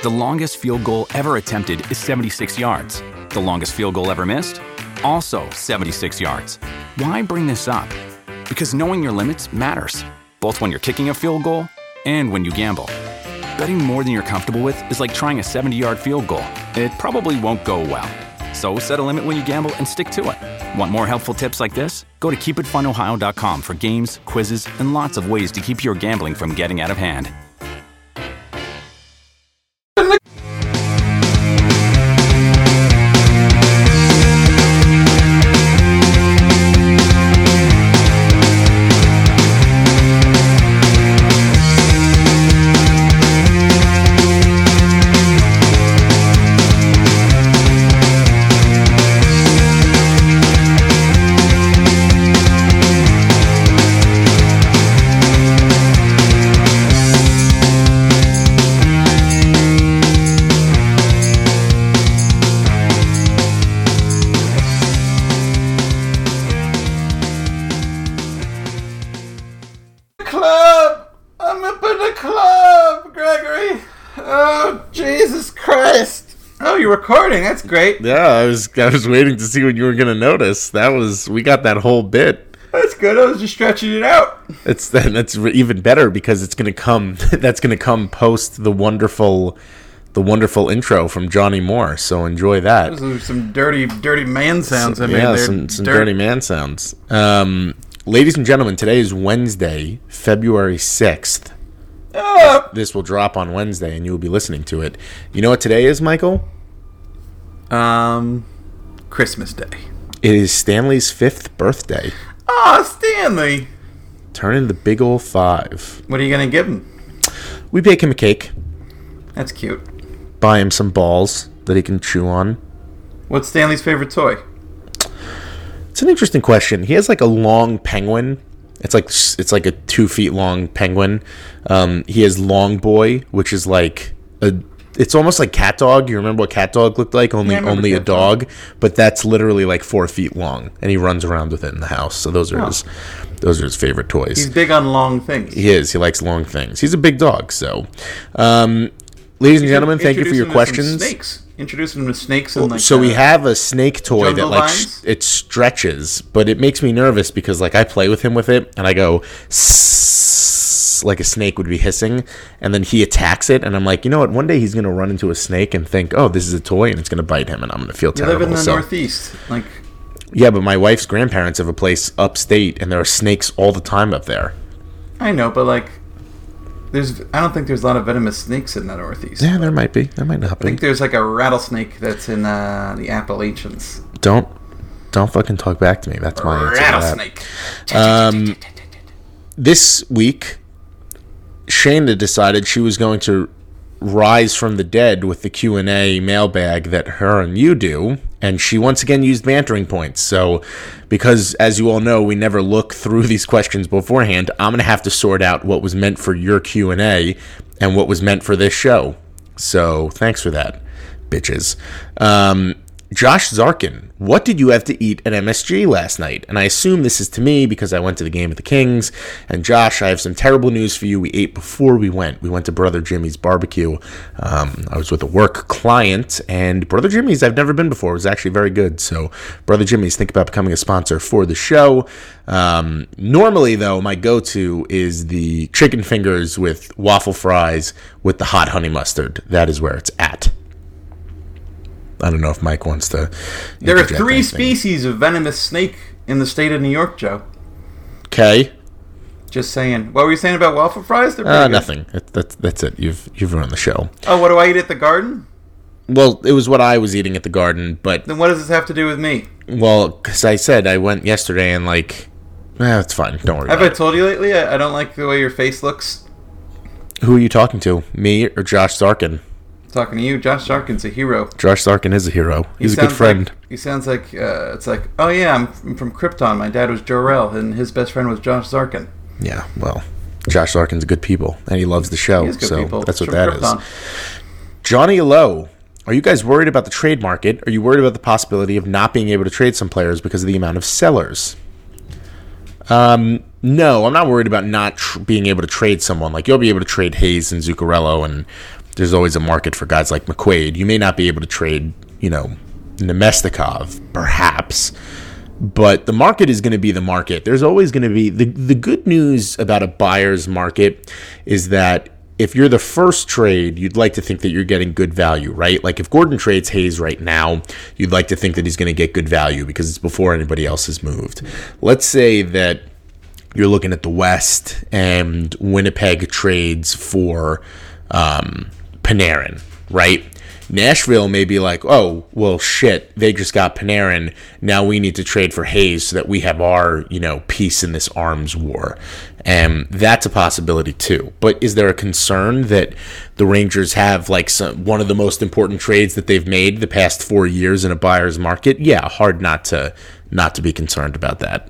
The longest field goal ever attempted is 76 yards. The longest field goal ever missed? Also 76 yards. Why bring this up? Because knowing your limits matters, both when you're kicking a field goal and when you gamble. Betting more than you're comfortable with is like trying a 70-yard field goal. It probably won't go well. So set a limit when you gamble and stick to it. Want more helpful tips like this? Go to keepitfunohio.com for games, quizzes, and lots of ways to keep your gambling from getting out of hand. Recording, that's great. Yeah, I was waiting to see when you were gonna notice. We got that whole bit. That's good. I was just stretching it out. That's even better because it's gonna come. That's gonna come post the wonderful intro from Johnny Moore. So enjoy that. Those are some dirty man sounds. Some dirty man sounds. Ladies and gentlemen, today is Wednesday, February 6th. This will drop on Wednesday, and you will be listening to it. You know what today is, Michael? Christmas Day. It is Stanley's 5th birthday. Stanley! Turning the big old 5. What are you going to give him? We bake him a cake. That's cute. Buy him some balls that he can chew on. What's Stanley's favorite toy? It's an interesting question. He has like a long penguin. It's like a 2 feet long penguin. He has Long Boy, which is like it's almost like Cat Dog. You remember what Cat Dog looked like? Only a dog, but that's literally like 4 feet long, and he runs around with it in the house. So those are his favorite toys. He's big on long things. He is. He likes long things. He's a big dog. So, ladies and gentlemen, thank you for your questions. Snakes. Introduce him to snakes and so we have a snake toy that like it stretches, but it makes me nervous because like I play with him with it and I go like a snake would be hissing, and then he attacks it, and I'm like, you know what? One day he's gonna run into a snake and think, oh, this is a toy, and it's gonna bite him, and I'm gonna feel terrible. You live in the Northeast, like. Yeah, but my wife's grandparents have a place upstate, and there are snakes all the time up there. I know, but like. I don't think there's a lot of venomous snakes in the Northeast. Yeah, there might be. There might not be. I think there's like a rattlesnake that's in the Appalachians. Don't fucking talk back to me. That's my rattlesnake. This week, Shayna decided she was going to rise from the dead with the Q&A mailbag that her and you do, and she once again used bantering points. So, because as you all know, we never look through these questions beforehand, I'm going to have to sort out what was meant for your Q&A and what was meant for this show. So, thanks for that, bitches. Josh Zarkin, what did you have to eat at MSG last night? And I assume this is to me because I went to the game with the Kings. And Josh, I have some terrible news for you. We ate before we went. We went to Brother Jimmy's barbecue. I was with a work client, and Brother Jimmy's, I've never been before. It was actually very good. So Brother Jimmy's, think about becoming a sponsor for the show. Normally, though, my go-to is the chicken fingers with waffle fries with the hot honey mustard. That is where it's at. I don't know if Mike wants to. There are 3 species of venomous snake in the state of New York, Joe. Okay. Just saying. What were you saying about waffle fries? Nothing. That's it. You've ruined the show. Oh, what do I eat at the garden? Well, it was what I was eating at the garden, but... Then what does this have to do with me? Well, because I said I went yesterday and like... it's fine. Don't worry about it. Have I told you lately I don't like the way your face looks? Who are you talking to? Me or Josh Zarkin? Talking to you. Josh Zarkin's a hero. Josh Zarkin is a hero. He's a good friend. He sounds like, it's like, oh yeah, I'm from Krypton. My dad was Jor-El, and his best friend was Josh Zarkin. Yeah, well, Josh Zarkin's a good people, and he loves the show, so people. That's what that Krypton is. Johnny Lowe, are you guys worried about the trade market? Are you worried about the possibility of not being able to trade some players because of the amount of sellers? No, I'm not worried about not being able to trade someone. Like, you'll be able to trade Hayes and Zuccarello and there's always a market for guys like McQuaid. You may not be able to trade, Nemestikov, perhaps, but the market is going to be the market. There's always going to be the good news about a buyer's market is that if you're the first trade, you'd like to think that you're getting good value, right? Like if Gordon trades Hayes right now, you'd like to think that he's going to get good value because it's before anybody else has moved. Let's say that you're looking at the West and Winnipeg trades for Panarin, right? Nashville may be like, oh, well, shit, they just got Panarin. Now we need to trade for Hayes so that we have our, piece in this arms war. And that's a possibility too. But is there a concern that the Rangers have one of the most important trades that they've made the past 4 years in a buyer's market? Yeah, hard not to be concerned about that.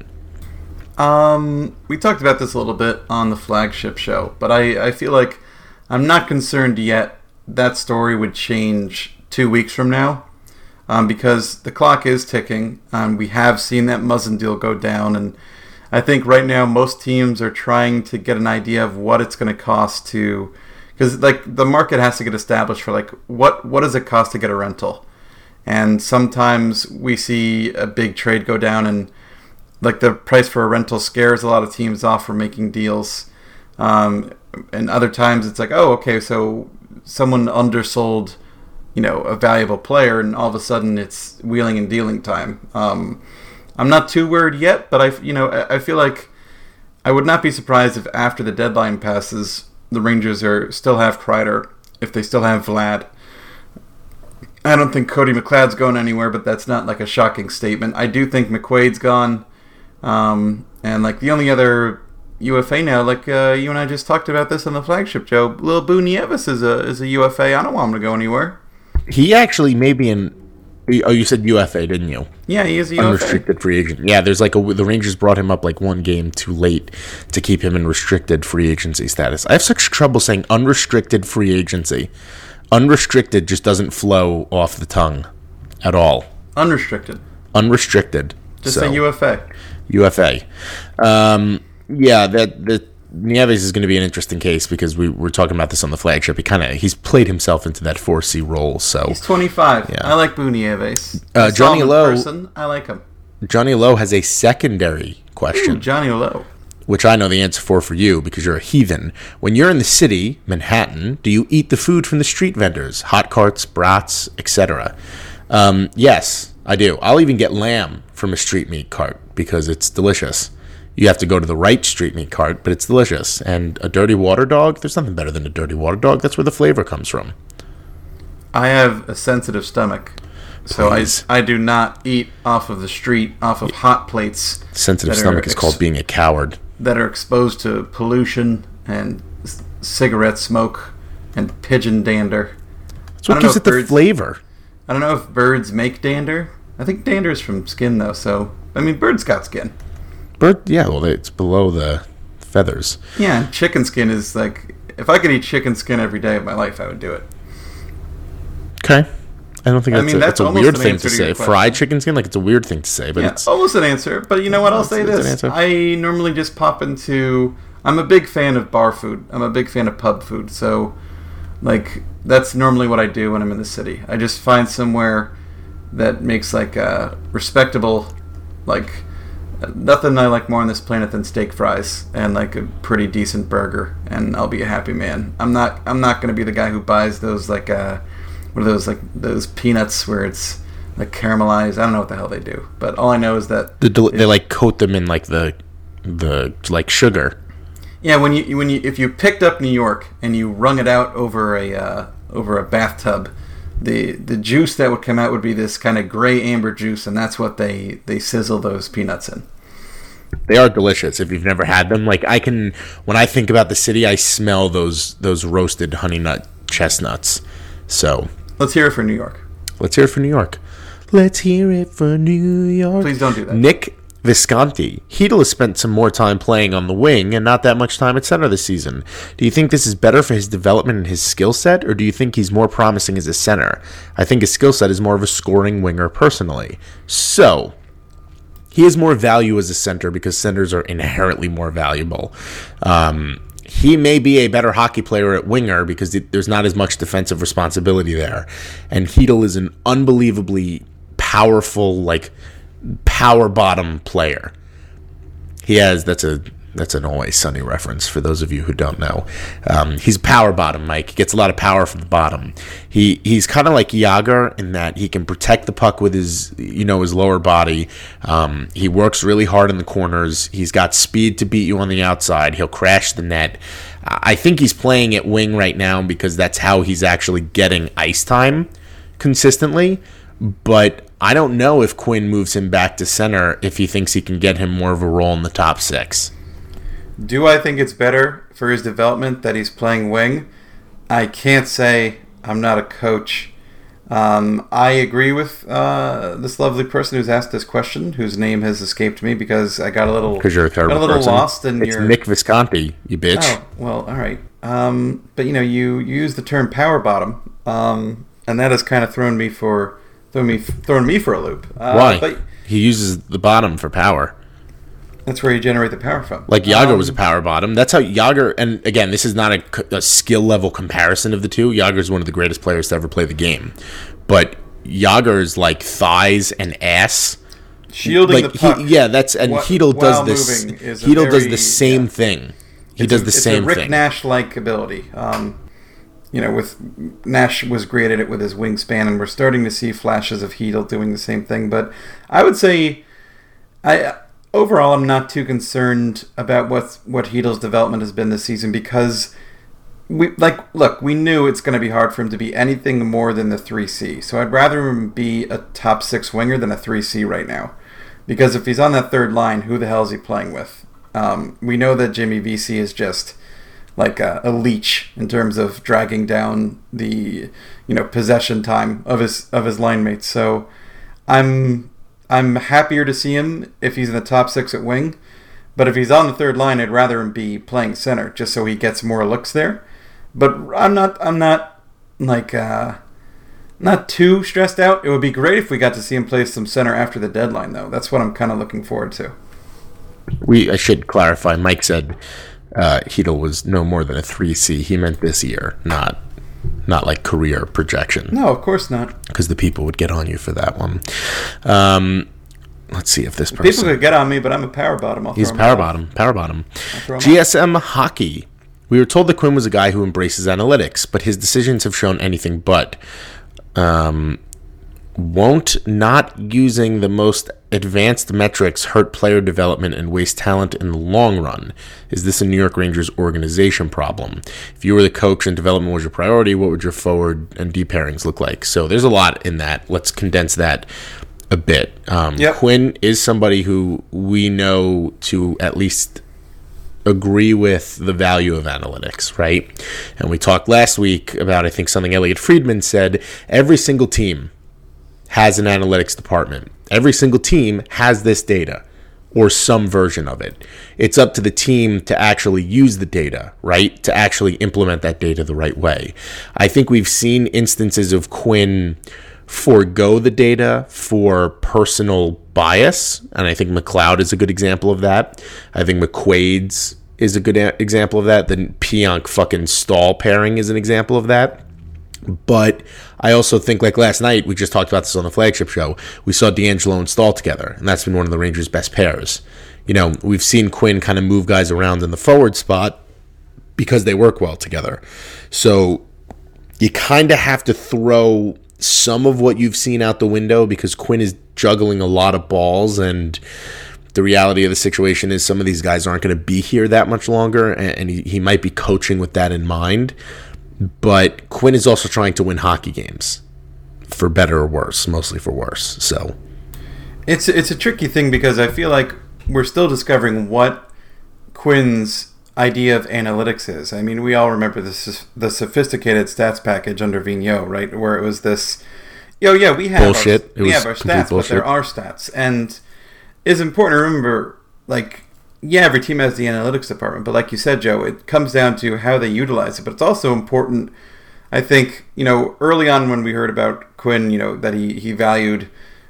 We talked about this a little bit on the flagship show, but I feel like I'm not concerned yet that story would change 2 weeks from now, because the clock is ticking. We have seen that Muzzin deal go down, and I think right now most teams are trying to get an idea of what it's going to cost to, because the market has to get established for what does it cost to get a rental, and sometimes we see a big trade go down and the price for a rental scares a lot of teams off from making deals, and other times it's oh, okay, so someone undersold, a valuable player, and all of a sudden it's wheeling and dealing time. I'm not too worried yet, but I feel like I would not be surprised if after the deadline passes, the Rangers still have Kreider, if they still have Vlad. I don't think Cody McLeod's going anywhere, but that's not a shocking statement. I do think McQuaid's gone, and the only other UFA now, you and I just talked about this on the flagship, Joe. Lil Boo Nieves is a UFA. I don't want him to go anywhere. He actually may be in. Oh, you said UFA, didn't you? Yeah, he is a UFA. Unrestricted free agent. Yeah, there's the Rangers brought him up one game too late to keep him in restricted free agency status. I have such trouble saying unrestricted free agency. Unrestricted just doesn't flow off the tongue at all. Unrestricted. Just say UFA. UFA. Yeah, that Nieves is going to be an interesting case because we were talking about this on the flagship. He's played himself into that 4C role. So he's 25. Yeah. I like Boo Nieves. Johnny Lowe. I like him. Johnny Lowe has a secondary question. Ooh, Johnny Lowe. Which I know the answer for you because you're a heathen. When you're in the city, Manhattan, do you eat the food from the street vendors, hot carts, brats, etc.? Yes, I do. I'll even get lamb from a street meat cart because it's delicious. You have to go to the right street meat cart, but it's delicious. And a dirty water dog, there's nothing better than a dirty water dog. That's where the flavor comes from. I have a sensitive stomach, so I do not eat off of the street, off of hot plates. Sensitive stomach is called being a coward. That are exposed to pollution and cigarette smoke and pigeon dander. That's what gives it the flavor. I don't know if birds make dander. I think dander is from skin, though, so, birds got skin. Yeah, well, it's below the feathers. Yeah, chicken skin is if I could eat chicken skin every day of my life, I would do it. Okay. I don't think that's a weird thing to say. Fried chicken skin, it's a weird thing to say, but it's almost an answer. But you know what? I'll say this. I normally just pop into. I'm a big fan of bar food. I'm a big fan of pub food. So, that's normally what I do when I'm in the city. I just find somewhere that makes a respectable, nothing I like more on this planet than steak fries and a pretty decent burger, and I'll be a happy man. I'm not going to be the guy who buys those what are those those peanuts where it's caramelized. I don't know what the hell they do, but all I know is that they coat them in the sugar. Yeah, when you if you picked up New York and you wrung it out over a bathtub, the juice that would come out would be this kind of gray amber juice, and that's what they sizzle those peanuts in. They are delicious if you've never had them. When I think about the city, I smell those roasted honey nut chestnuts. So let's hear it for New York. Let's hear it for New York. Let's hear it for New York. Please don't do that. Nick Visconti. Chytil has spent some more time playing on the wing and not that much time at center this season. Do you think this is better for his development and his skill set, or do you think he's more promising as a center? I think his skill set is more of a scoring winger personally. So, he has more value as a center because centers are inherently more valuable. he may be a better hockey player at winger because there's not as much defensive responsibility there. And Chytil is an unbelievably powerful, like, power bottom player. That's an Always Sunny reference for those of you who don't know. He's power bottom, Mike. He gets a lot of power from the bottom. He's kind of like Jágr in that he can protect the puck with his lower body. He works really hard in the corners. He's got speed to beat you on the outside. He'll crash the net. I think he's playing at wing right now because that's how he's actually getting ice time consistently. But I don't know if Quinn moves him back to center if he thinks he can get him more of a role in the top six. Do I think it's better for his development that he's playing wing? I can't say. I'm not a coach. I agree with this lovely person who's asked this question, whose name has escaped me because I got a little lost in It's Nick Visconti, you bitch. Oh, well, all right. But you use the term power bottom, and that has kind of thrown me for a loop. Why? But he uses the bottom for power. That's where you generate the power from. Like Jágr was a power bottom. That's how Jágr, and again, this is not a skill level comparison of the two. Jágr is one of the greatest players to ever play the game. But Jágr's like thighs and ass. Shielding the puck. Chytil does this. Chytil does the same thing. He does the same thing. It's a Rick Nash-like ability. With Nash was great at it with his wingspan, and we're starting to see flashes of Chytil doing the same thing. But I would say, overall, I'm not too concerned about what Chytil's development has been this season because we knew it's going to be hard for him to be anything more than the 3C. So I'd rather him be a top 6 winger than a 3C right now. Because if he's on that third line, who the hell is he playing with? We know that Jimmy Vesey is just like a leech in terms of dragging down the possession time of his line mates. So I'm happier to see him if he's in the top 6 at wing. But if he's on the third line, I'd rather him be playing center just so he gets more looks there. But I'm not too stressed out. It would be great if we got to see him play some center after the deadline, though. That's what I'm kind of looking forward to. I should clarify. Mike said Chytil was no more than a 3C. He meant this year, not like career projection. No, of course not. Because the people would get on you for that one. Let's see if this person... People could get on me, but I'm a power bottom. He's power bottom. GSM Hockey. We were told that Quinn was a guy who embraces analytics, but his decisions have shown anything but. Won't not using the most advanced metrics hurt player development and waste talent in the long run? Is this a New York Rangers organization problem? If you were the coach and development was your priority, what would your forward and D pairings look like? So there's a lot in that. Let's condense that a bit. Yep. Quinn is somebody who we know to at least agree with the value of analytics, right? And we talked last week about, I think, something Elliot Friedman said. Every single team has an analytics department. Every single team has this data or some version of it. It's up to the team to actually use the data, right? To actually implement that data the right way. I think we've seen instances of Quinn forego the data for personal bias, and I think McLeod is a good example of that. I think McQuaid's is a good example of that. The Pionk fucking Stahl pairing is an example of that. But I also think, like last night, we just talked about this on the flagship show, we saw D'Angelo and Stahl together, and that's been one of the Rangers' best pairs. We've seen Quinn kind of move guys around in the forward spot because they work well together. So you kind of have to throw some of what you've seen out the window because Quinn is juggling a lot of balls, and the reality of the situation is some of these guys aren't going to be here that much longer, and he might be coaching with that in mind. But Quinn is also trying to win hockey games, for better or worse, mostly for worse. So it's a tricky thing because I feel like we're still discovering what Quinn's idea of analytics is. I mean, we all remember the sophisticated stats package under Vigneault, right? Where it was this, we have bullshit. We have our stats, but there are stats, and it's important to remember, every team has the analytics department, but like you said, Joe, it comes down to how they utilize it. But it's also important, I think, early on when we heard about Quinn, that he valued,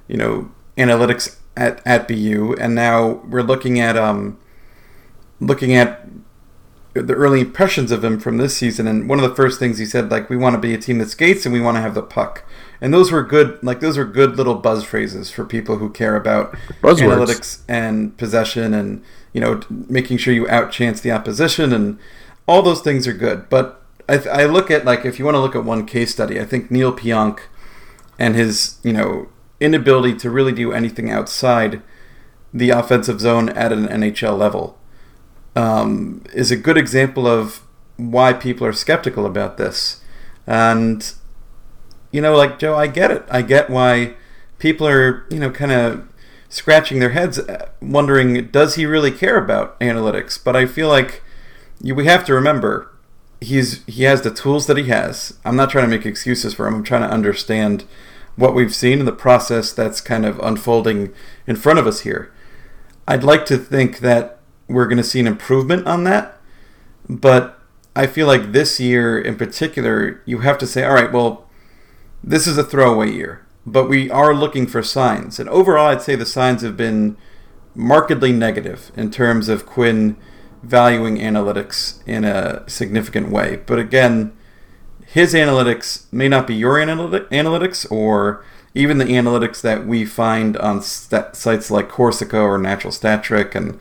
analytics at BU, and now we're looking at the early impressions of him from this season, and one of the first things he said, like, we want to be a team that skates and we want to have the puck. And those were good little buzz phrases for people who care about analytics and possession and, making sure you outchance the opposition, and all those things are good. But I look at, like, if you want to look at one case study, I think Neil Pionk and his, inability to really do anything outside the offensive zone at an NHL level is a good example of why people are skeptical about this. And, like, Joe, I get it. I get why people are, kind of scratching their heads wondering, does he really care about analytics? But I feel like we have to remember he has the tools that he has. I'm not trying to make excuses for him. I'm trying to understand what we've seen in the process that's kind of unfolding in front of us here. I'd like to think that we're going to see an improvement on that, but I feel like this year in particular, you have to say, all right, well, this is a throwaway year, but we are looking for signs. And overall, I'd say the signs have been markedly negative in terms of Quinn valuing analytics in a significant way. But again, his analytics may not be your analytics, or even the analytics that we find on sites like Corsica or Natural Stat Trick. And,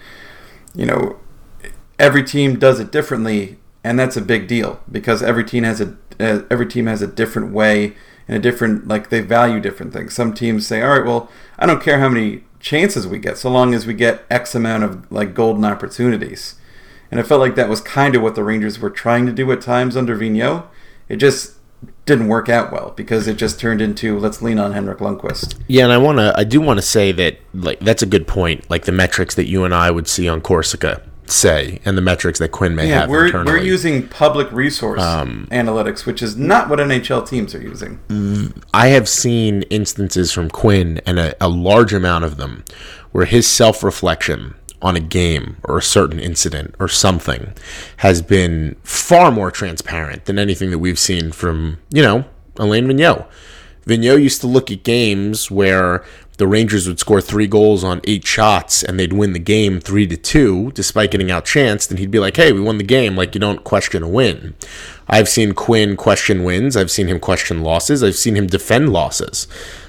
every team does it differently, and that's a big deal because every team has a different way and a different, like, they value different things. Some teams say, all right, well, I don't care how many chances we get so long as we get X amount of, like, golden opportunities. And I felt like that was kind of what the Rangers were trying to do at times under Vigneault. It just didn't work out well because it just turned into, let's lean on Henrik Lundqvist. Yeah, and I do want to say that, like, that's a good point. Like, the metrics that you and I would see on Corsica say, and the metrics that Quinn may have internally. We're using public resource analytics, which is not what NHL teams are using. I have seen instances from Quinn, and a large amount of them, where his self-reflection on a game or a certain incident or something has been far more transparent than anything that we've seen from, Alain Vigneault. Vigneault used to look at games where the Rangers would score 3 goals on 8 shots and they'd win the game 3-2 despite getting outchanced, and he'd be like, hey, we won the game. Like, you don't question a win. I've seen Quinn question wins. I've seen him question losses. I've seen him defend losses.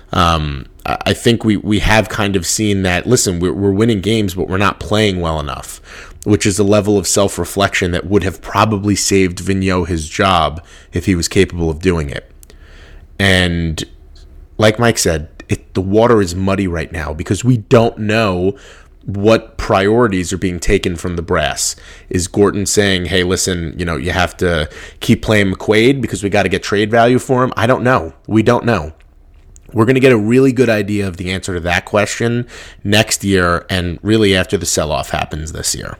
I think we have kind of seen that, listen, we're winning games, but we're not playing well enough, which is a level of self-reflection that would have probably saved Vigneault his job if he was capable of doing it. And like Mike said, the water is muddy right now because we don't know what priorities are being taken from the brass. Is Gorton saying, hey, listen, you have to keep playing McQuaid because we got to get trade value for him? I don't know. We don't know. We're going to get a really good idea of the answer to that question next year, and really after the sell-off happens this year.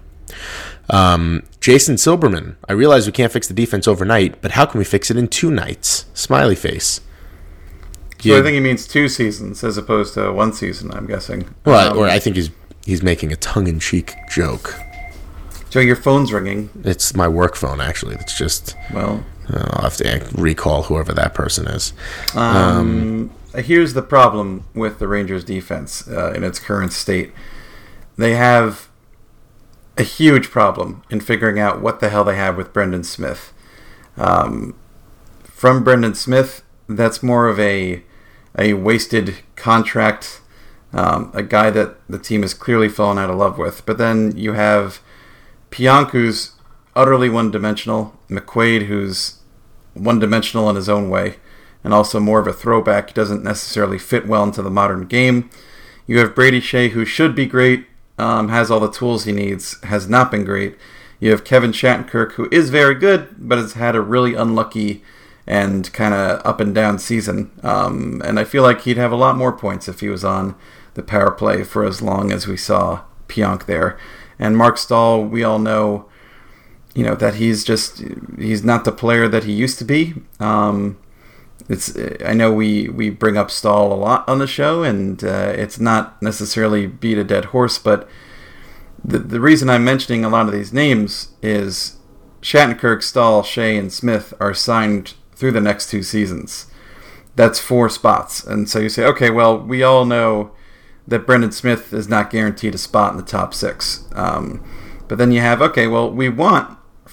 Jason Silberman, I realize we can't fix the defense overnight, but how can we fix it in 2 nights? Smiley face. So I think he means 2 seasons as opposed to 1 season, I'm guessing. Well, or I think he's making a tongue-in-cheek joke. Joe, your phone's ringing. It's my work phone, actually. It's just... Well... I'll have to recall whoever that person is. Here's the problem with the Rangers defense in its current state. They have a huge problem in figuring out what the hell they have with Brendan Smith. From Brendan Smith, that's more of a wasted contract, a guy that the team has clearly fallen out of love with. But then you have Pionk, who's utterly one-dimensional, McQuaid, who's one-dimensional in his own way, and also more of a throwback. He doesn't necessarily fit well into the modern game. You have Brady Shea, who should be great, has all the tools he needs, has not been great. You have Kevin Shattenkirk, who is very good, but has had a really unlucky and kind of up and down season. And I feel like he'd have a lot more points if he was on the power play for as long as we saw Pionk there. And Mark Stahl, we all know, that he's not the player that he used to be. I know we bring up Stahl a lot on the show, and it's not necessarily beat a dead horse, but the reason I'm mentioning a lot of these names is Shattenkirk, Stahl, Shea, and Smith are signed through the next 2 seasons. That's 4 spots. And so you say, okay, well, we all know that Brendan Smith is not guaranteed a spot in the top 6. But then you have, okay, well, we want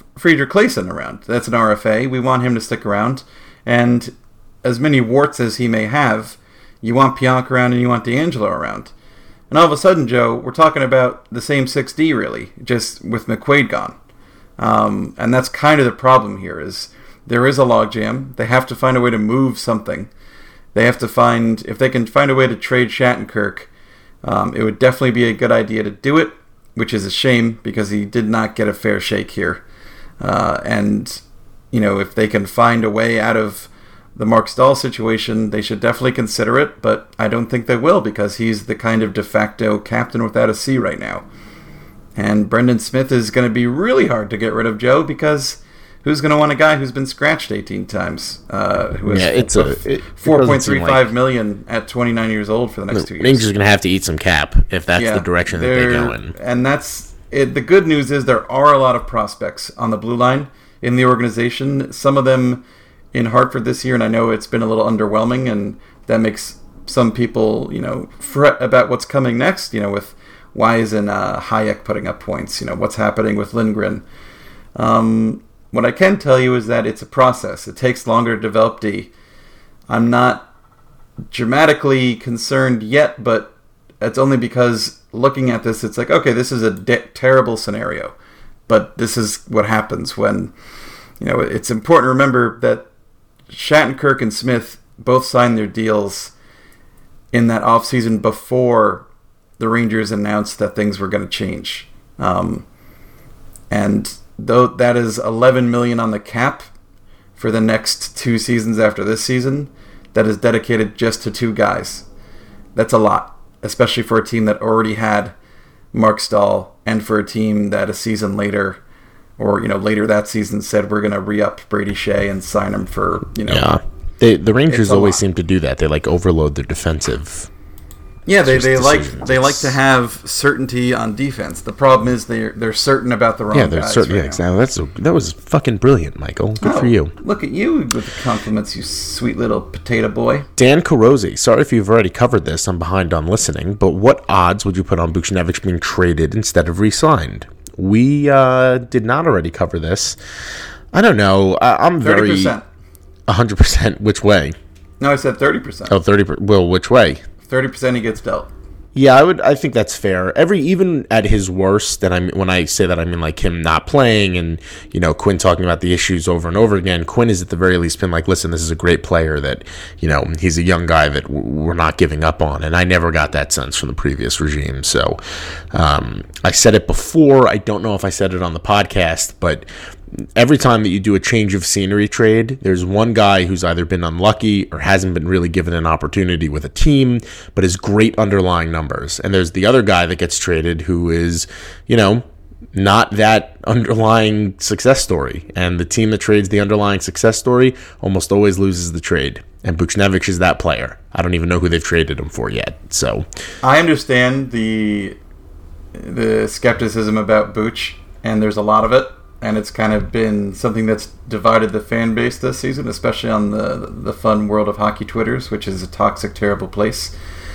Friedrich Claesson around. That's an RFA. We want him to stick around. And as many warts as he may have, you want Pionk around and you want D'Angelo around. And all of a sudden, Joe, we're talking about the same 6D, really, just with McQuaid gone. And that's kind of the problem here, is there is a logjam. They have to find a way to move something. They have to find, if they can find a way to trade Shattenkirk, it would definitely be a good idea to do it, which is a shame because he did not get a fair shake here. And, if they can find a way out of the Mark Stahl situation, they should definitely consider it, but I don't think they will because he's the kind of de facto captain without a C right now. And Brendan Smith is going to be really hard to get rid of, Joe, because who's going to want a guy who's been scratched 18 times? Who has $4.35 million at 29 years old for the next 2 years. Rangers are going to have to eat some cap if that's the direction that they go in. And that's it. The good news is there are a lot of prospects on the blue line in the organization. Some of them in Hartford this year, and I know it's been a little underwhelming, and that makes some people, fret about what's coming next, with why isn't Hayek putting up points, what's happening with Lindgren. What I can tell you is that it's a process. It takes longer to develop D. I'm not dramatically concerned yet, but it's only because looking at this, it's like, okay, this is a terrible scenario, but this is what happens when, it's important to remember that Shattenkirk and Smith both signed their deals in that offseason before the Rangers announced that things were going to change. And though that is $11 million on the cap for the next 2 seasons after this season, that is dedicated just to 2 guys. That's a lot, especially for a team that already had Mark Stahl and for a team that a season later or, later that season said we're going to re-up Brady Shea and sign him for, Yeah. The Rangers always seem to do that. They overload their defensive. Yeah, they like to have certainty on defense. The problem is they're certain about the wrong guys. They're certain. Yeah, exactly. That was fucking brilliant, Michael. Good for you. Look at you with the compliments, you sweet little potato boy. Dan Carosi, sorry if you've already covered this. I'm behind on listening, but what odds would you put on Buchnevich being traded instead of re-signed? We did not already cover this. I don't know. I'm 30%. 100%. Which way? No, I said 30%. Oh, 30%. Well, which way? 30% he gets dealt. Yeah, I think that's fair. Even at his worst, and when I say that, I mean like him not playing and, Quinn talking about the issues over and over again. Quinn has at the very least been like, listen, this is a great player that, he's a young guy that we're not giving up on. And I never got that sense from the previous regime. So I said it before. I don't know if I said it on the podcast, but every time that you do a change of scenery trade, there's one guy who's either been unlucky or hasn't been really given an opportunity with a team, but has great underlying numbers. And there's the other guy that gets traded who is, not that underlying success story. And the team that trades the underlying success story almost always loses the trade. And Buchnevich is that player. I don't even know who they've traded him for yet. So I understand the skepticism about Buch, and there's a lot of it. And it's kind of been something that's divided the fan base this season, especially on the fun world of hockey Twitters, which is a toxic, terrible place.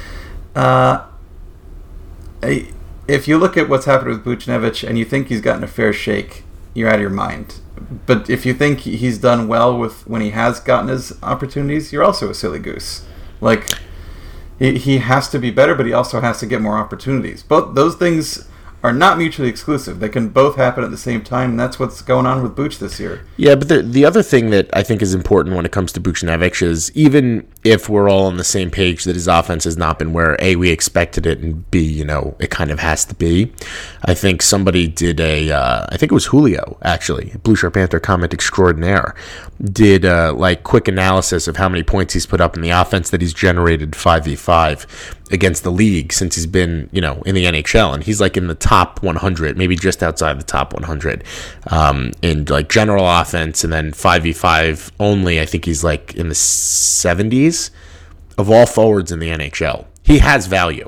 If you look at what's happened with Buchnevich and you think he's gotten a fair shake, you're out of your mind. But if you think he's done well with when he has gotten his opportunities, you're also a silly goose. Like, he has to be better, but he also has to get more opportunities. Both those things are not mutually exclusive. They can both happen at the same time, and that's what's going on with Buch this year. Yeah, but the other thing that I think is important when it comes to Buchnevich is even if we're all on the same page that his offense has not been where A, we expected it, and B, it kind of has to be. I think somebody did I think it was Julio, actually, Blue Shirt Panther comment extraordinaire, did quick analysis of how many points he's put up in the offense that he's generated 5v5 against the league since he's been, in the NHL, and he's in the top 100, maybe just outside the top 100 in general offense, and then 5v5 only. I think he's in the 70s of all forwards in the NHL. He has value.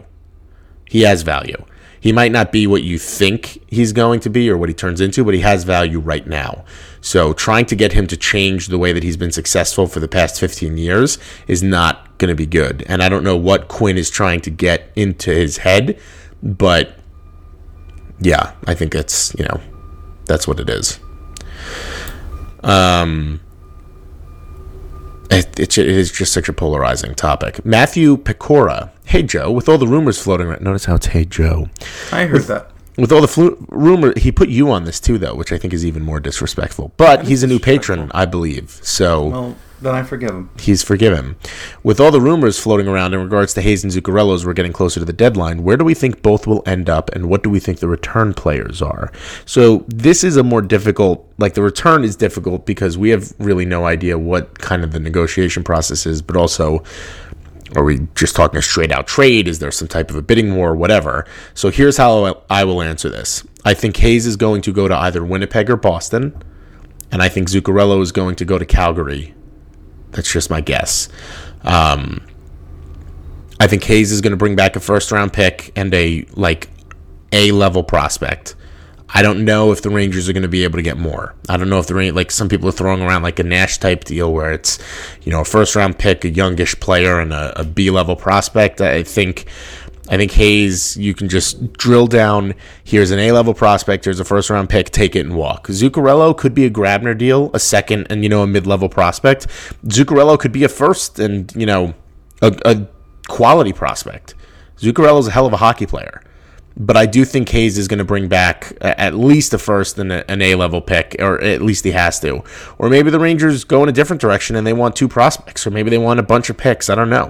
He might not be what you think he's going to be or what he turns into, but he has value right now. So trying to get him to change the way that he's been successful for the past 15 years is not going to be good. And I don't know what Quinn is trying to get into his head, but yeah, I think that's what it is. It is just such a polarizing topic. Matthew Pecora. Hey, Joe. With all the rumors floating around. Notice how it's Hey, Joe. I heard that. With all the rumor, he put you on this too, though, which I think is even more disrespectful. But he's a new patron, I believe. So, well, then I forgive him. He's forgiven. With all the rumors floating around in regards to Hayes and Zuccarello as we're getting closer to the deadline, where do we think both will end up, and what do we think the return players are? So this is a more difficult, like the return is difficult because we have really no idea what kind of the negotiation process is, but also, are we just talking a straight out trade? Is there some type of a bidding war, whatever? So here's how I will answer this. I think Hayes is going to go to either Winnipeg or Boston, and I think Zuccarello is going to go to Calgary. That's just my guess. I think Hayes is going to bring back a first-round pick and a level prospect. I don't know if the Rangers are going to be able to get more. I don't know if the Rangers, like some people are throwing around like a Nash type deal where it's, a first-round pick, a youngish player, and a B-level prospect. I think Hayes, you can just drill down, here's an A-level prospect, here's a first-round pick, take it and walk. Zuccarello could be a Grabner deal, a second and, a mid-level prospect. Zuccarello could be a first and, a quality prospect. Zuccarello's a hell of a hockey player. But I do think Hayes is going to bring back at least a first and an A-level pick, or at least he has to. Or maybe the Rangers go in a different direction and they want two prospects, or maybe they want a bunch of picks. I don't know.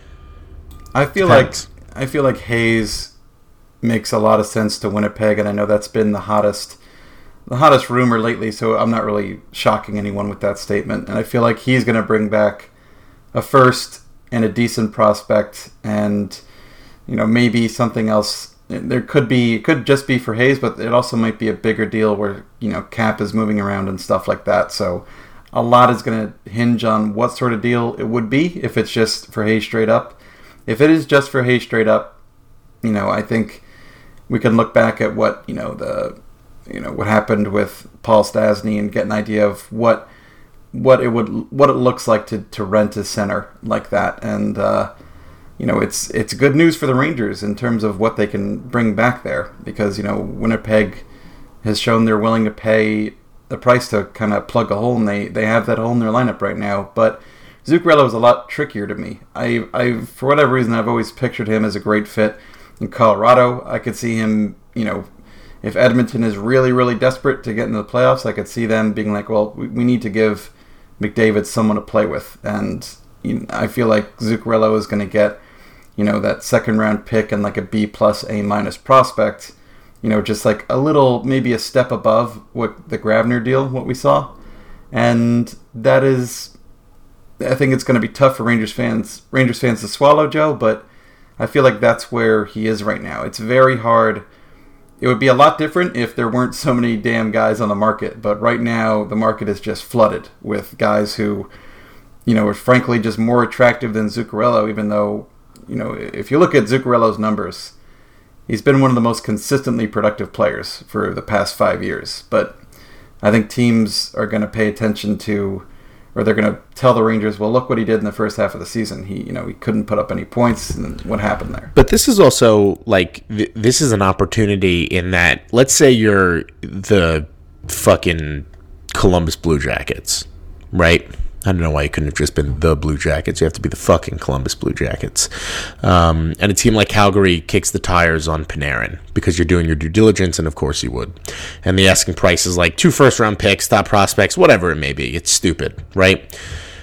I feel like Hayes makes a lot of sense to Winnipeg, and I know that's been the hottest rumor lately, so I'm not really shocking anyone with that statement. And I feel like he's going to bring back a first and a decent prospect, and maybe something else. It could just be for Hayes, but it also might be a bigger deal where cap is moving around and stuff like that. So a lot is going to hinge on what sort of deal it would be if it's just for Hayes straight up. If it is just for Hayes straight up, I think we can look back at what what happened with Paul Stastny and get an idea of what it looks like to rent a center like that. And it's good news for the Rangers in terms of what they can bring back there, because Winnipeg has shown they're willing to pay the price to kind of plug a hole, and they have that hole in their lineup right now. But Zuccarello is a lot trickier to me. I for whatever reason, I've always pictured him as a great fit in Colorado. I could see him, if Edmonton is really, really desperate to get into the playoffs, I could see them being like, well, we need to give McDavid someone to play with. And I feel like Zuccarello is going to get, that second-round pick and like a B+ A- prospect, just like a little, maybe a step above what the Grabner deal, what we saw. And that is, I think it's going to be tough for Rangers fans to swallow, Joe, but I feel like that's where he is right now. It's very hard. It would be a lot different if there weren't so many damn guys on the market, but right now the market is just flooded with guys who, are frankly just more attractive than Zuccarello, even though, if you look at Zuccarello's numbers, he's been one of the most consistently productive players for the past 5 years. But I think teams are going to pay attention to, or they're going to tell the Rangers, well, look what he did in the first half of the season. He couldn't put up any points, and what happened there. But this is also like this is an opportunity in that, let's say you're the fucking Columbus Blue Jackets, right? I don't know why you couldn't have just been the Blue Jackets. You have to be the fucking Columbus Blue Jackets. And a team like Calgary kicks the tires on Panarin because you're doing your due diligence, and of course you would. And the asking price is like 2 first-round picks, top prospects, whatever it may be. It's stupid, right?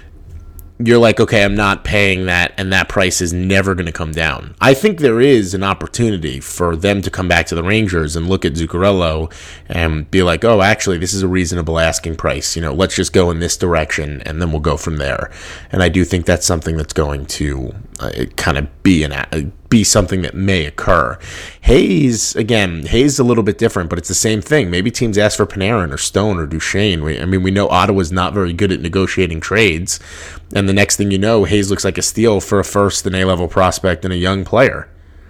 You're like, okay, I'm not paying that, and that price is never going to come down. I think there is an opportunity for them to come back to the Rangers and look at Zuccarello and be like, oh, actually, this is a reasonable asking price. Let's just go in this direction, and then we'll go from there. And I do think that's something that's going to kind of be something that may occur. Hayes is a little bit different, but it's the same thing. Maybe teams ask for Panarin or Stone or Duchesne. We know Ottawa's not very good at negotiating trades, and the next thing you know, Hayes looks like a steal for a first and A-level prospect and a young player.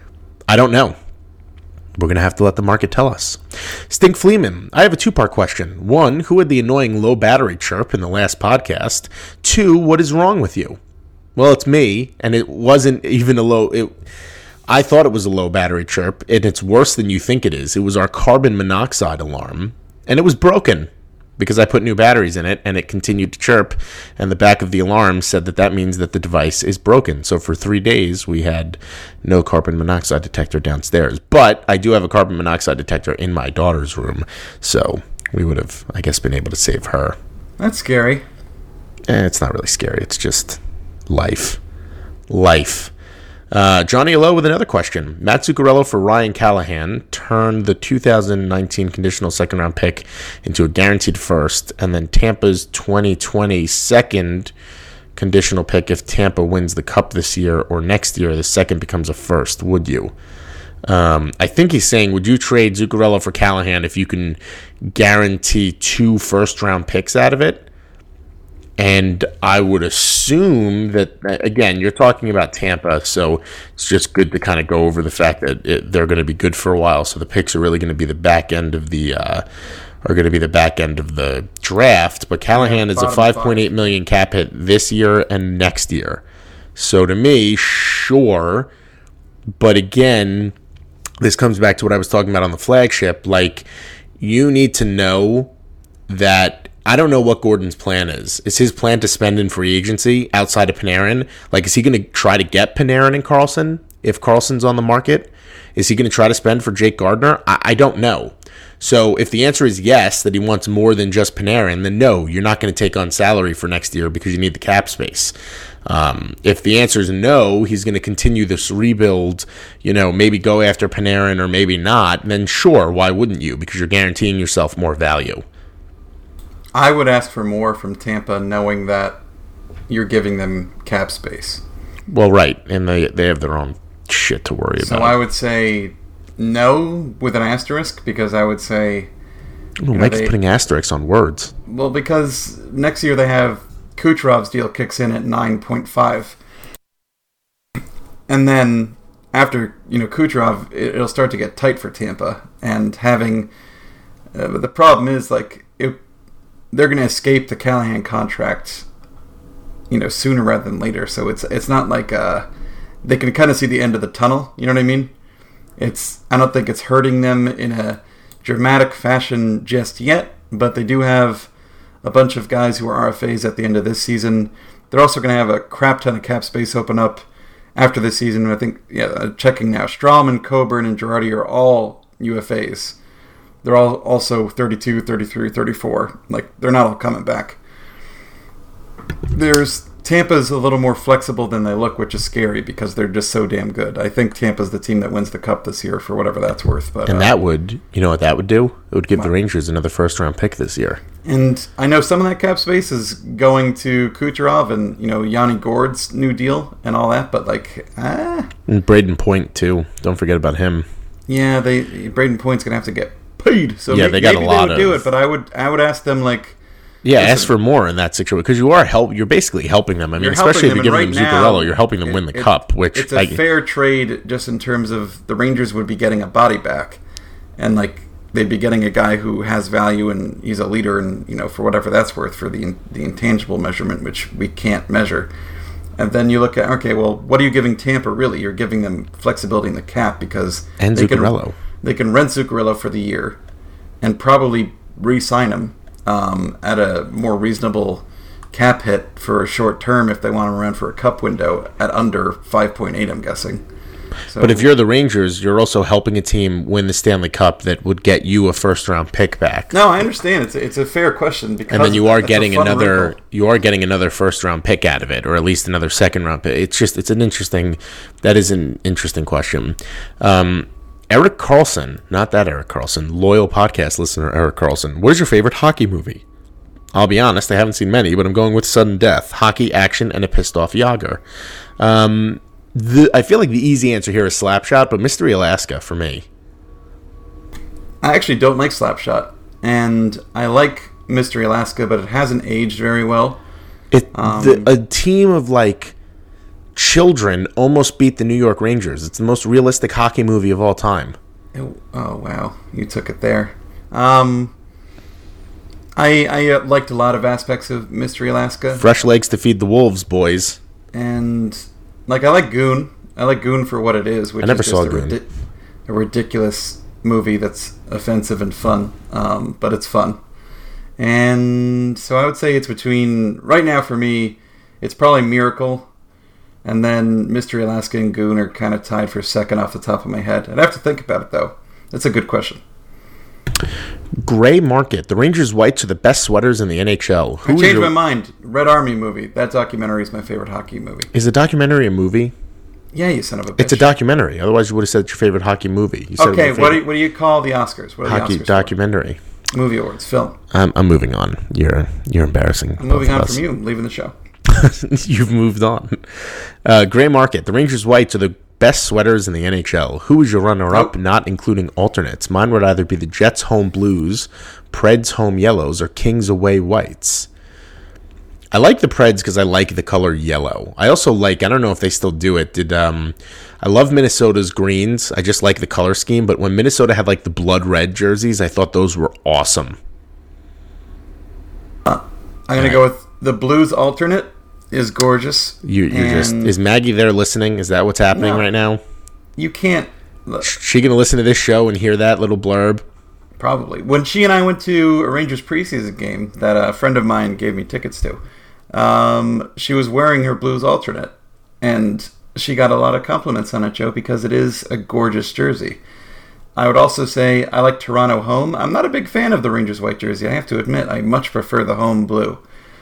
I don't know. We're going to have to let the market tell us. Stink Fleeman, I have a 2-part question. 1, who had the annoying low battery chirp in the last podcast? 2, what is wrong with you? Well, it's me, and it wasn't even I thought it was a low battery chirp, and it's worse than you think it is. It was our carbon monoxide alarm, and it was broken. because I put new batteries in it and it continued to chirp, and the back of the alarm said that means that the device is broken. So for 3 days, we had no carbon monoxide detector downstairs. But I do have a carbon monoxide detector in my daughter's room, so we would have, I guess, been able to save her. That's scary. It's not really scary. It's just life. Johnny Lowe with another question. Matt Zuccarello for Ryan Callahan turned the 2019 conditional second-round pick into a guaranteed first, and then Tampa's 2020 second conditional pick if Tampa wins the Cup this year or next year, the second becomes a first. Would you? I think he's saying, would you trade Zuccarello for Callahan if you can guarantee 2 first-round picks out of it? And I would assume that, again, you're talking about Tampa, so it's just good to kind of go over the fact that they're going to be good for a while. So the picks are really going to be the back end of the draft. But Callahan is a $5.8 million cap hit this year and next year. So to me, sure. But again, this comes back to what I was talking about on the flagship. Like, you need to know that. I don't know what Gordon's plan is. Is his plan to spend in free agency outside of Panarin? Like, is he going to try to get Panarin and Carlson if Carlson's on the market? Is he going to try to spend for Jake Gardiner? I don't know. So if the answer is yes, that he wants more than just Panarin, then no, you're not going to take on salary for next year because you need the cap space. If the answer is no, he's going to continue this rebuild, maybe go after Panarin or maybe not, then sure, why wouldn't you? Because you're guaranteeing yourself more value. I would ask for more from Tampa, knowing that you're giving them cap space. Well, right, and they have their own shit to worry about. So I would say no with an asterisk, because I would say... Mike's putting asterisks on words. Well, because next year they have Kucherov's deal kicks in at 9.5. And then after, Kucherov, it'll start to get tight for Tampa. And having... the problem is, they're going to escape the Callahan contract, sooner rather than later. So it's not like they can kind of see the end of the tunnel. You know what I mean? I don't think it's hurting them in a dramatic fashion just yet, but they do have a bunch of guys who are RFAs at the end of this season. They're also going to have a crap ton of cap space open up after this season. I think, checking now, Strawman, Coburn, and Girardi are all UFAs. They're all also 32, 33, 34. They're not all coming back. Tampa's a little more flexible than they look, which is scary because they're just so damn good. I think Tampa's the team that wins the Cup this year, for whatever that's worth. But that would, what that would do? It would give the Rangers another first-round pick this year. And I know some of that cap space is going to Kucherov and, Yanni Gourde's new deal and all that, but And Braden Point, too. Don't forget about him. Yeah, Braden Point's going to have to get paid. So yeah, they got a lot would do it, but I would ask them ask for more in that situation, because you're basically helping them. I mean, especially if you're giving them Zuccarello, you're helping them win the Cup, which it's a fair trade just in terms of the Rangers would be getting a body back, and they'd be getting a guy who has value and he's a leader, and for whatever that's worth for the intangible measurement, which we can't measure. And then you look at, okay, well, what are you giving Tampa really? You're giving them flexibility in the cap because they can rent Zuccarello for the year and probably re-sign him at a more reasonable cap hit for a short term if they want him around for a Cup window at under 5.8, I'm guessing. So, but if you're the Rangers, you're also helping a team win the Stanley Cup that would get you a first-round pick back. No, I understand. It's a fair question, because and then you are getting another first-round pick out of it, or at least another second-round pick. That is an interesting question. Eric Carlson, not that Eric Carlson, loyal podcast listener Eric Carlson. What is your favorite hockey movie? I'll be honest, I haven't seen many, but I'm going with Sudden Death, hockey, action, and a pissed-off Yager. I feel like the easy answer here is Slapshot, but Mystery Alaska for me. I actually don't like Slapshot, and I like Mystery Alaska, but it hasn't aged very well. A team of children almost beat the New York Rangers. It's the most realistic hockey movie of all time. Oh wow, you took it there. I liked a lot of aspects of Mystery Alaska. Fresh legs to feed the wolves, boys. And I like Goon. I like Goon for what it is, which I never is saw just a ridiculous movie that's offensive and fun, but it's fun. And so I would say it's between, right now for me, it's probably Miracle, and then Mystery Alaska and Goon are kind of tied for second off the top of my head. I'd have to think about it, though. That's a good question. Gray Market. The Rangers whites are the best sweaters in the NHL. I changed my mind. Red Army movie. That documentary is my favorite hockey movie. Is the documentary a movie? Yeah, you son of a bitch. It's a documentary. Otherwise, you would have said it's your favorite hockey movie. You said okay, what do you call the Oscars? What are hockey the Oscars documentary. For? Movie awards, film. I'm moving on. You're embarrassing. I'm moving on from you. I'm leaving the show. You've moved on. Gray Market. The Rangers whites are the best sweaters in the NHL. Who is your runner-up, not including alternates? Mine would either be the Jets home blues, Preds home yellows, or Kings away whites. I like the Preds because I like the color yellow. I also like, I don't know if they still do it, I love Minnesota's greens. I just like the color scheme, but when Minnesota had like the blood red jerseys, I thought those were awesome. I'm going to go with the blues alternate is gorgeous. Is Maggie there listening? Is that what's happening right now? You can't. She going to listen to this show and hear that little blurb? Probably. When she and I went to a Rangers preseason game that a friend of mine gave me tickets to, she was wearing her blues alternate, and she got a lot of compliments on it, Joe, because it is a gorgeous jersey. I would also say I like Toronto home. I'm not a big fan of the Rangers white jersey. I have to admit, I much prefer the home blue.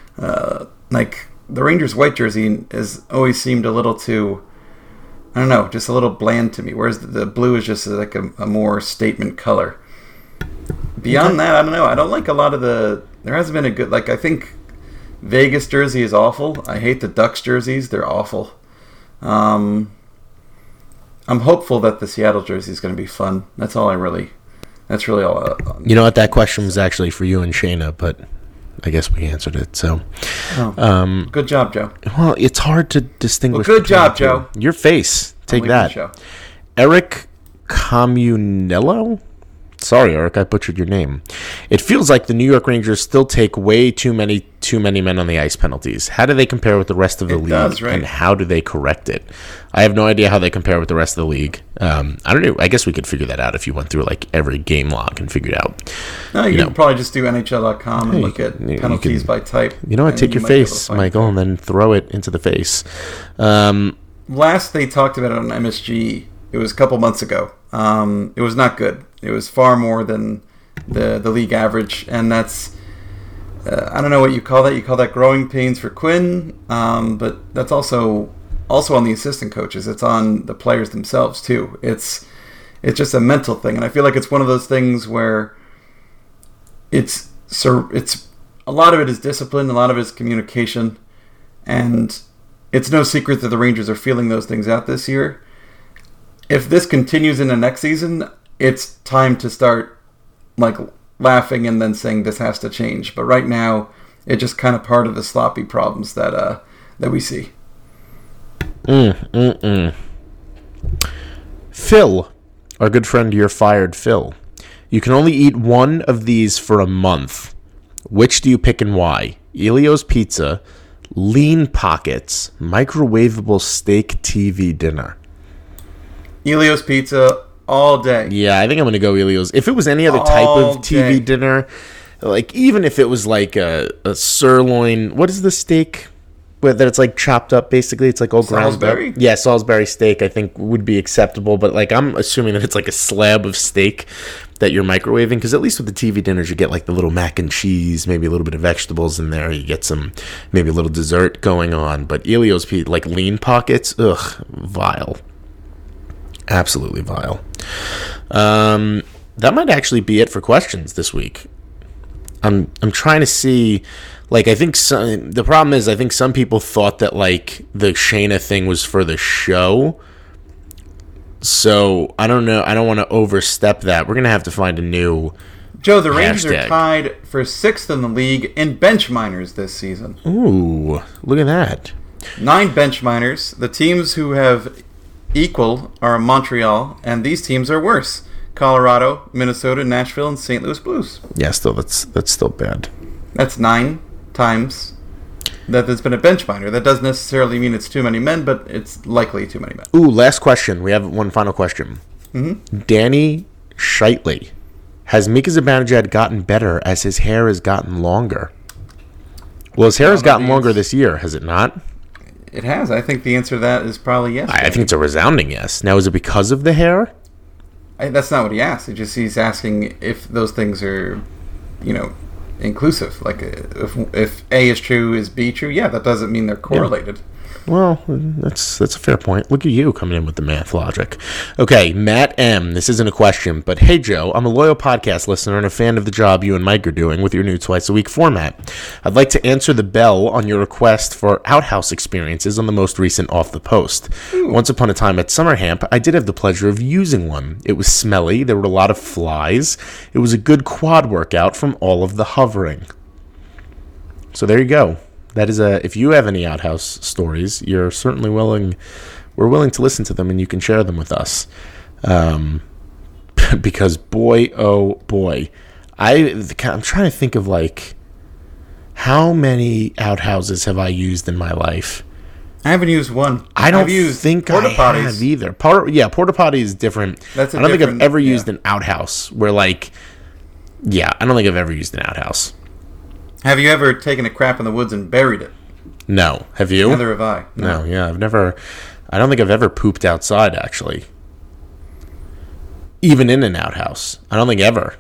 The Rangers white jersey has always seemed a little too, I don't know, just a little bland to me, whereas the blue is just like a more statement color. Beyond that, I don't know. I don't like a lot of there hasn't been a good, I think Vegas jersey is awful. I hate the Ducks jerseys. They're awful. I'm hopeful that the Seattle jersey is going to be fun. That's really all. You know what? That question was actually for you and Shayna, but I guess we answered it. So, good job, Joe. Well, it's hard to distinguish. Well, good job, Joe. Your face. Take that. Eric Comunello. Sorry, Eric, I butchered your name. It feels like the New York Rangers still take way too many men on the ice penalties. How do they compare with the rest of the league? Does, right? And how do they correct it? I have no idea how they compare with the rest of the league. I don't know. I guess we could figure that out if you went through every game log and figured out. No, you can probably just do NHL.com and look at penalties by type. You know what? Take your face, Michael, and then throw it into the face. Last they talked about it on MSG, it was a couple months ago. It was not good. It was far more than the league average, and that's I don't know what you call that. You call that growing pains for Quinn, but that's also on the assistant coaches. It's on the players themselves too. It's just a mental thing, and I feel like it's one of those things where it's a lot of it is discipline, a lot of it is communication, and it's no secret that the Rangers are feeling those things out this year. If this continues in the next season, it's time to start laughing and then saying this has to change. But right now, it's just kind of part of the sloppy problems that we see. Phil, our good friend, you're fired, Phil. You can only eat one of these for a month. Which do you pick and why? Elio's Pizza, Lean Pockets, microwavable steak TV dinner. Elio's Pizza all day. Yeah, I think I'm going to go Elio's. If it was any other type of TV dinner, even if it was a sirloin, what is the steak that it's chopped up basically? It's all ground up. Yeah, Salisbury steak I think would be acceptable, but I'm assuming that it's a slab of steak that you're microwaving, because at least with the TV dinners you get the little mac and cheese, maybe a little bit of vegetables in there, you get maybe a little dessert going on. But Elio's Pizza, Lean Pockets, ugh, vile. Absolutely vile. That might actually be it for questions this week. I'm trying to see, I think the problem is I think some people thought that the Shayna thing was for the show. So I don't know. I don't want to overstep that. We're gonna have to find a new. Joe, the Rangers are tied for 6th in the league in bench minors this season. Ooh, look at that. 9 bench minors. The teams who have equal are Montreal, and these teams are worse: Colorado, Minnesota, Nashville, and St. Louis Blues. Yeah, still that's still bad. That's 9 times that there's been a bench minor. That doesn't necessarily mean it's too many men, but it's likely too many men. Ooh, last question. We have one final question. Mm-hmm. Danny Shitley Has Mika Zibanejad gotten better as his hair has gotten longer? Well, his hair has gotten longer this year, has it not? It has. I think the answer to that is probably yes. I think it's a resounding yes. Now, is it because of the hair? That's not what he asked. He's asking if those things are, inclusive. Like, if A is true, is B true? Yeah, that doesn't mean they're correlated. Yeah. Well, that's a fair point. Look at you coming in with the math logic. Okay, Matt M. This isn't a question, but hey, Joe, I'm a loyal podcast listener and a fan of the job you and Mike are doing with your new twice-a-week format. I'd like to answer the bell on your request for outhouse experiences on the most recent Off the Post. Ooh. Once upon a time at Summerhamp, I did have the pleasure of using one. It was smelly. There were a lot of flies. It was a good quad workout from all of the hovering. So there you go. That is if you have any outhouse stories, we're willing to listen to them, and you can share them with us. Because boy, oh boy, I'm trying to think of like how many outhouses have I used in my life. I haven't used one. I don't think I have either. Porta potty is different. I don't think I've ever used an outhouse where I don't think I've ever used an outhouse. Have you ever taken a crap in the woods and buried it? No. Have you? Neither have I. No, yeah, I've never. I don't think I've ever pooped outside, actually. Even in an outhouse. I don't think ever.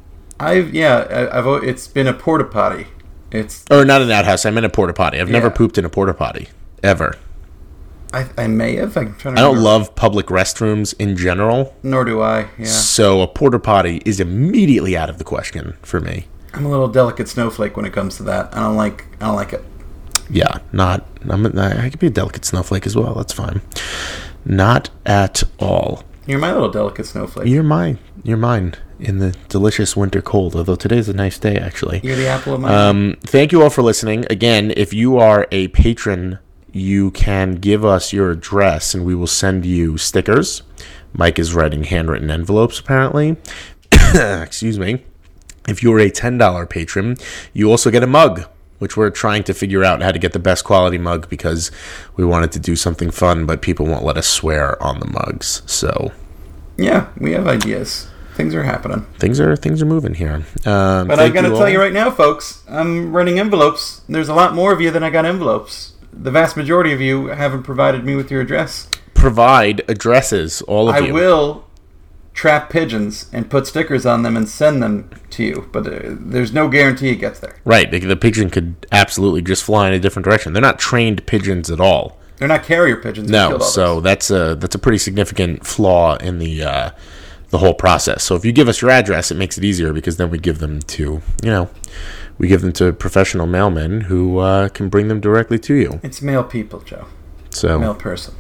It's been a porta potty. Or not an outhouse, I meant a porta potty. I've never pooped in a porta potty. Ever. I may have. I'm trying to I don't love public restrooms in general. Nor do I, yeah. So a porta potty is immediately out of the question for me. I'm a little delicate snowflake when it comes to that. I don't like it. Yeah, I could be a delicate snowflake as well. That's fine. Not at all. You're my little delicate snowflake. You're mine in the delicious winter cold. Although today's a nice day, actually. You're the apple of my eye. Thank you all for listening. Again, if you are a patron, you can give us your address, and we will send you stickers. Mike is writing handwritten envelopes, apparently. Excuse me. If you're a $10 patron, you also get a mug, which we're trying to figure out how to get the best quality mug because we wanted to do something fun, but people won't let us swear on the mugs. So, yeah, we have ideas. Things are happening. Things are moving here. But I got to tell you right now, folks, I'm running envelopes. There's a lot more of you than I got envelopes. The vast majority of you haven't provided me with your address. Provide addresses, all of you. I will trap pigeons and put stickers on them and send them to you, but there's no guarantee it gets there. Right, the pigeon could absolutely just fly in a different direction. They're not trained pigeons at all. They're not carrier pigeons. No, so that's a pretty significant flaw in the whole process. So if you give us your address, it makes it easier because then we give them to professional mailmen who can bring them directly to you. It's male people, Joe. So male person.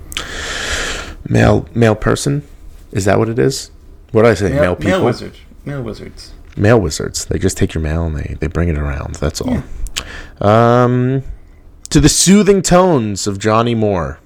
Male person. Is that what it is? What did I say? Male people? Mail wizards. Mail wizards. They just take your mail and they bring it around. That's all. Yeah. To the soothing tones of Johnny Moore.